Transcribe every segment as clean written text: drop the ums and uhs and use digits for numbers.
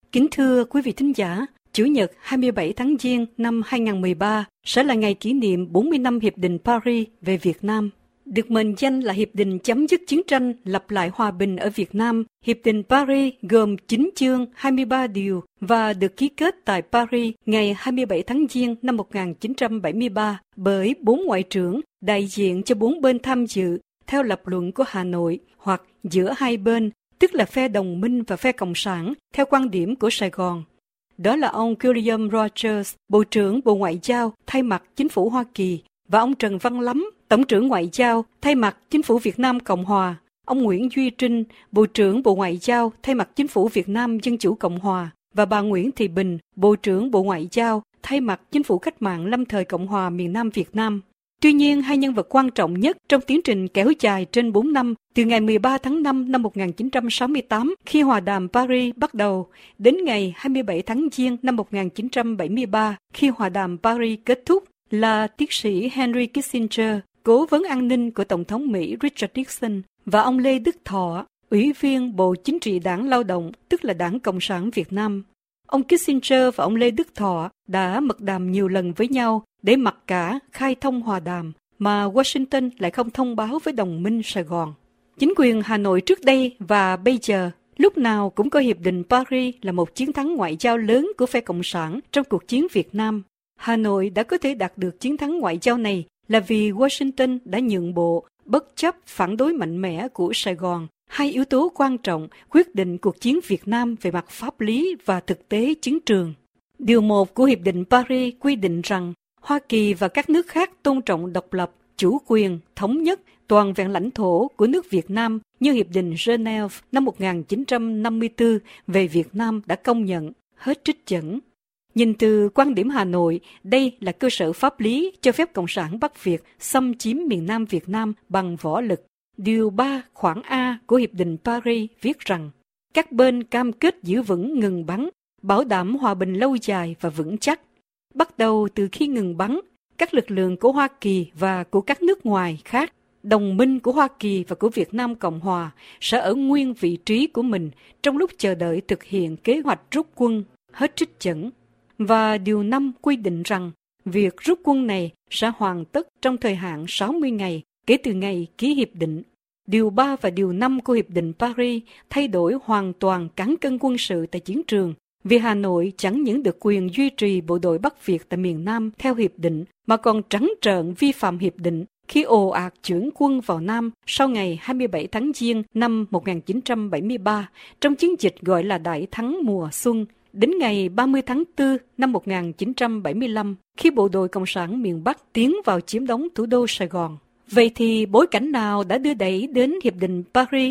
Kính thưa quý vị thính giả, Chủ nhật 27 tháng Giêng năm 2013 sẽ là ngày kỷ niệm 40 năm Hiệp định Paris về Việt Nam. Được mệnh danh là Hiệp định chấm dứt chiến tranh, lập lại hòa bình ở Việt Nam, Hiệp định Paris gồm 9 chương, 23 điều và được ký kết tại Paris ngày 27 tháng Giêng năm 1973 bởi 4 ngoại trưởng đại diện cho 4 bên tham dự theo lập luận của Hà Nội hoặc giữa hai bên, tức là phe đồng minh và phe cộng sản, theo quan điểm của Sài Gòn. Đó là ông William Rogers, Bộ trưởng Bộ Ngoại giao thay mặt Chính phủ Hoa Kỳ, và ông Trần Văn Lắm, Tổng trưởng Ngoại giao thay mặt Chính phủ Việt Nam Cộng Hòa, ông Nguyễn Duy Trinh, Bộ trưởng Bộ Ngoại giao thay mặt Chính phủ Việt Nam Dân chủ Cộng Hòa, và bà Nguyễn Thị Bình, Bộ trưởng Bộ Ngoại giao thay mặt Chính phủ Cách mạng Lâm thời Cộng hòa miền Nam Việt Nam. Tuy nhiên, hai nhân vật quan trọng nhất trong tiến trình kéo dài trên 4 năm, từ ngày 13 tháng 5 năm 1968 khi Hòa đàm Paris bắt đầu, đến ngày 27 tháng Giêng năm 1973 khi Hòa đàm Paris kết thúc, là tiến sĩ Henry Kissinger, cố vấn an ninh của Tổng thống Mỹ Richard Nixon, và ông Lê Đức Thọ, Ủy viên Bộ Chính trị Đảng Lao động, tức là Đảng Cộng sản Việt Nam. Ông Kissinger và ông Lê Đức Thọ đã mật đàm nhiều lần với nhau để mặc cả khai thông hòa đàm, mà Washington lại không thông báo với đồng minh Sài Gòn. Chính quyền Hà Nội trước đây và bây giờ lúc nào cũng coi Hiệp định Paris là một chiến thắng ngoại giao lớn của phe Cộng sản trong cuộc chiến Việt Nam. Hà Nội đã có thể đạt được chiến thắng ngoại giao này là vì Washington đã nhượng bộ, bất chấp phản đối mạnh mẽ của Sài Gòn, hai yếu tố quan trọng quyết định cuộc chiến Việt Nam về mặt pháp lý và thực tế chiến trường. Điều 1 của Hiệp định Paris quy định rằng Hoa Kỳ và các nước khác tôn trọng độc lập, chủ quyền, thống nhất, toàn vẹn lãnh thổ của nước Việt Nam như Hiệp định Geneva năm 1954 về Việt Nam đã công nhận, hết trích dẫn. Nhìn từ quan điểm Hà Nội, đây là cơ sở pháp lý cho phép Cộng sản Bắc Việt xâm chiếm miền Nam Việt Nam bằng võ lực. Điều 3 khoản A của Hiệp định Paris viết rằng các bên cam kết giữ vững ngừng bắn, bảo đảm hòa bình lâu dài và vững chắc. Bắt đầu từ khi ngừng bắn, các lực lượng của Hoa Kỳ và của các nước ngoài khác, đồng minh của Hoa Kỳ và của Việt Nam Cộng Hòa sẽ ở nguyên vị trí của mình trong lúc chờ đợi thực hiện kế hoạch rút quân, hết trích dẫn. Và điều 5 quy định rằng việc rút quân này sẽ hoàn tất trong thời hạn 60 ngày kể từ ngày ký hiệp định. Điều 3 và điều 5 của Hiệp định Paris thay đổi hoàn toàn cán cân quân sự tại chiến trường, vì Hà Nội chẳng những được quyền duy trì bộ đội Bắc Việt tại miền Nam theo hiệp định, mà còn trắng trợn vi phạm hiệp định khi ồ ạt chuyển quân vào Nam sau ngày 27 tháng Giêng năm 1973 trong chiến dịch gọi là Đại thắng mùa xuân, đến ngày 30 tháng 4 năm 1975 khi bộ đội Cộng sản miền Bắc tiến vào chiếm đóng thủ đô Sài Gòn. Vậy thì bối cảnh nào đã đưa đẩy đến Hiệp định Paris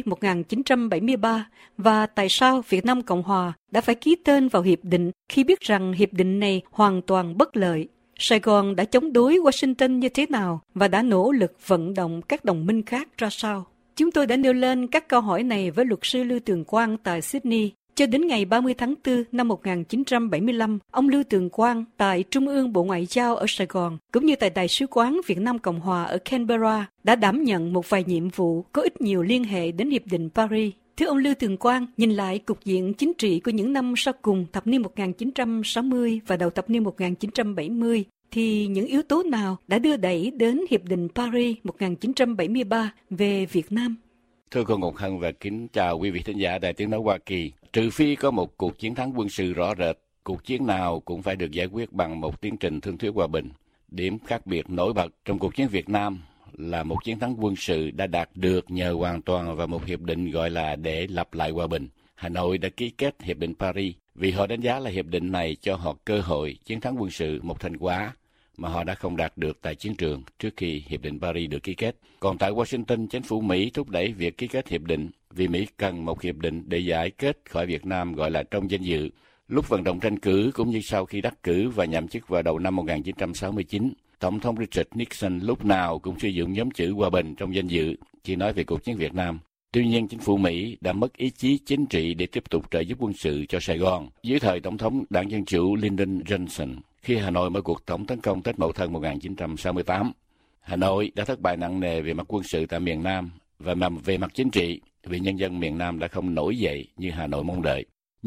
1973 và tại sao Việt Nam Cộng Hòa đã phải ký tên vào hiệp định khi biết rằng hiệp định này hoàn toàn bất lợi? Sài Gòn đã chống đối Washington như thế nào và đã nỗ lực vận động các đồng minh khác ra sao? Chúng tôi đã nêu lên các câu hỏi này với luật sư Lưu Tường Quang tại Sydney. Cho đến ngày 30 tháng 4 năm 1975, ông Lưu Tường Quang tại Trung ương Bộ Ngoại giao ở Sài Gòn, cũng như tại Đại sứ quán Việt Nam Cộng Hòa ở Canberra, đã đảm nhận một vài nhiệm vụ có ít nhiều liên hệ đến Hiệp định Paris. Thưa ông Lưu Tường Quang, nhìn lại cục diện chính trị của những năm sau cùng thập niên 1960 và đầu thập niên 1970, thì những yếu tố nào đã đưa đẩy đến Hiệp định Paris 1973 về Việt Nam? Thưa cô Ngọc Hân và kính chào quý vị thính giả Đài Tiếng nói Hoa Kỳ. Trừ phi có một cuộc chiến thắng quân sự rõ rệt, cuộc chiến nào cũng phải được giải quyết bằng một tiến trình thương thuyết hòa bình. Điểm khác biệt nổi bật trong cuộc chiến Việt Nam là một chiến thắng quân sự đã đạt được nhờ hoàn toàn vào một hiệp định gọi là để lập lại hòa bình. Hà Nội đã ký kết Hiệp định Paris vì họ đánh giá là hiệp định này cho họ cơ hội chiến thắng quân sự, một thành quả mà họ đã không đạt được tại chiến trường trước khi Hiệp định Paris được ký kết. Còn tại Washington, chính phủ Mỹ thúc đẩy việc ký kết hiệp định vì Mỹ cần một hiệp định để giải kết khỏi Việt Nam gọi là trong danh dự. Lúc vận động tranh cử cũng như sau khi đắc cử và nhậm chức vào đầu năm 1969, Tổng thống Richard Nixon lúc nào cũng sử dụng nhóm chữ hòa bình trong danh dự khi nói về cuộc chiến Việt Nam. Tuy nhiên, chính phủ Mỹ đã mất ý chí chính trị để tiếp tục trợ giúp quân sự cho Sài Gòn dưới thời Tổng thống Đảng Dân Chủ Lyndon Johnson khi Hà Nội mở cuộc tổng tấn công Tết Mậu Thân 1968. Hà Nội đã thất bại nặng nề về mặt quân sự tại miền Nam và về mặt chính trị vì nhân dân miền Nam đã không nổi dậy như Hà Nội mong đợi. Nhưng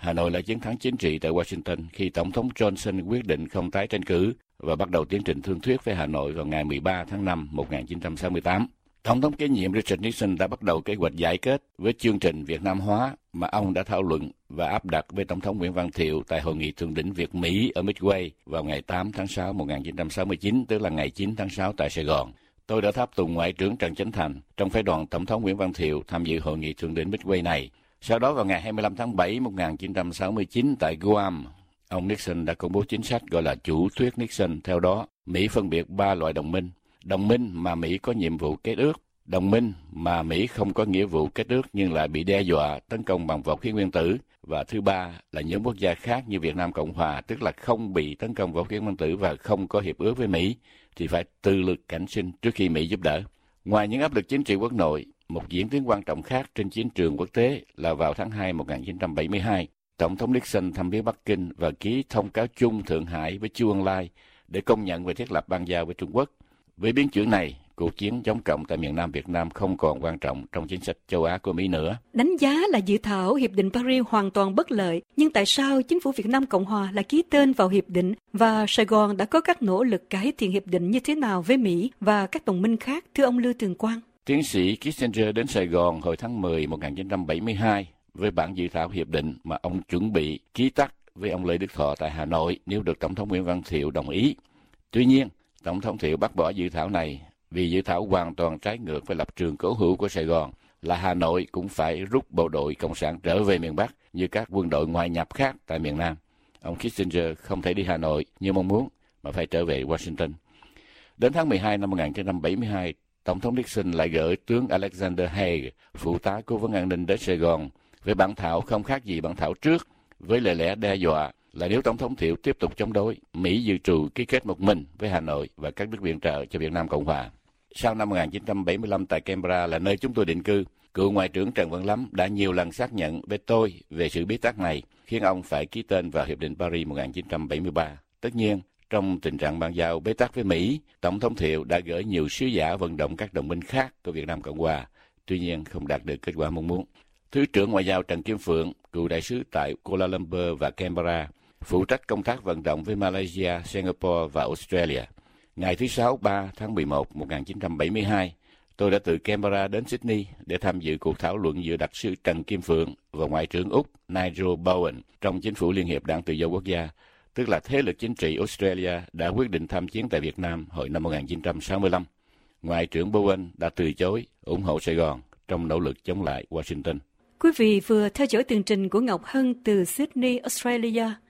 Hà Nội là chiến thắng chính trị tại Washington khi Tổng thống Johnson quyết định không tái tranh cử và bắt đầu tiến trình thương thuyết với Hà Nội vào ngày 13 tháng 5 1968. Tổng thống kế nhiệm Richard Nixon đã bắt đầu kế hoạch giải kết với chương trình Việt Nam hóa mà ông đã thảo luận và áp đặt với Tổng thống Nguyễn Văn Thiệu tại Hội nghị thượng đỉnh Việt-Mỹ ở Midway vào ngày 8 tháng 6 1969, tức là ngày 9 tháng 6 tại Sài Gòn. Tôi đã tháp tùng Ngoại trưởng Trần Chánh Thành trong phái đoàn Tổng thống Nguyễn Văn Thiệu tham dự Hội nghị thượng đỉnh Midway này. Sau đó vào ngày 25 tháng 7 1969 tại Guam, ông Nixon đã công bố chính sách gọi là chủ thuyết Nixon. Theo đó, Mỹ phân biệt 3 loại đồng minh. Đồng minh mà Mỹ có nhiệm vụ kết ước, đồng minh mà Mỹ không có nghĩa vụ kết ước nhưng lại bị đe dọa tấn công bằng vũ khí nguyên tử, và thứ ba là những quốc gia khác như Việt Nam Cộng Hòa, tức là không bị tấn công vũ khí nguyên tử và không có hiệp ước với Mỹ, thì phải tự lực cảnh sinh trước khi Mỹ giúp đỡ. Ngoài những áp lực chính trị quốc nội, một diễn tiến quan trọng khác trên chiến trường quốc tế là vào tháng 2 1972, Tổng thống Nixon thăm viếng Bắc Kinh và ký thông cáo chung Thượng Hải với Chu Ân Lai để công nhận về thiết lập bang giao với Trung Quốc. Với biến chuyển này, cuộc chiến chống cộng tại miền Nam Việt Nam không còn quan trọng trong chính sách châu Á của Mỹ nữa. Đánh giá là dự thảo Hiệp định Paris hoàn toàn bất lợi, nhưng tại sao chính phủ Việt Nam Cộng Hòa lại ký tên vào Hiệp định và Sài Gòn đã có các nỗ lực cải thiện Hiệp định như thế nào với Mỹ và các đồng minh khác, thưa ông Lưu Tường Quang? Tiến sĩ Kissinger đến Sài Gòn hồi tháng 10 1972 với bản dự thảo hiệp định mà ông chuẩn bị ký tắt với ông Lê Đức Thọ tại Hà Nội nếu được Tổng thống Nguyễn Văn Thiệu đồng ý. Tuy nhiên, Tổng thống Thiệu bác bỏ dự thảo này vì dự thảo hoàn toàn trái ngược với lập trường cố hữu của Sài Gòn là Hà Nội cũng phải rút bộ đội Cộng sản trở về miền Bắc như các quân đội ngoại nhập khác tại miền Nam. Ông Kissinger không thể đi Hà Nội như mong muốn mà phải trở về Washington. Đến tháng 12 năm 1972, Tổng thống Nixon lại gửi tướng Alexander Haig, phụ tá cố vấn an ninh đến Sài Gòn với bản thảo không khác gì bản thảo trước, với lời lẽ đe dọa là nếu Tổng thống Thiệu tiếp tục chống đối, Mỹ dự trù ký kết một mình với Hà Nội và các nước viện trợ cho Việt Nam Cộng Hòa. Sau năm 1975 tại Canberra là nơi chúng tôi định cư, cựu Ngoại trưởng Trần Văn Lắm đã nhiều lần xác nhận với tôi về sự bí tắc này, khiến ông phải ký tên vào Hiệp định Paris 1973. Tất nhiên, trong tình trạng bàn giao bế tắc với Mỹ, Tổng thống Thiệu đã gửi nhiều sứ giả vận động các đồng minh khác của Việt Nam Cộng Hòa, tuy nhiên không đạt được kết quả mong muốn. Thứ trưởng Ngoại giao Trần Kim Phượng, cựu đại sứ tại Kuala Lumpur và Canberra, phụ trách công tác vận động với Malaysia, Singapore và Australia. Ngày thứ Sáu 3 tháng 11 1972, tôi đã từ Canberra đến Sydney để tham dự cuộc thảo luận giữa đặc sứ Trần Kim Phượng và Ngoại trưởng Úc Nigel Bowen trong chính phủ Liên hiệp Đảng Tự do Quốc gia, tức là thế lực chính trị Australia đã quyết định tham chiến tại Việt Nam hồi năm 1965. Ngoại trưởng Bowen đã từ chối ủng hộ Sài Gòn trong nỗ lực chống lại Washington. Quý vị vừa theo dõi tường trình của Ngọc Hân từ Sydney, Australia.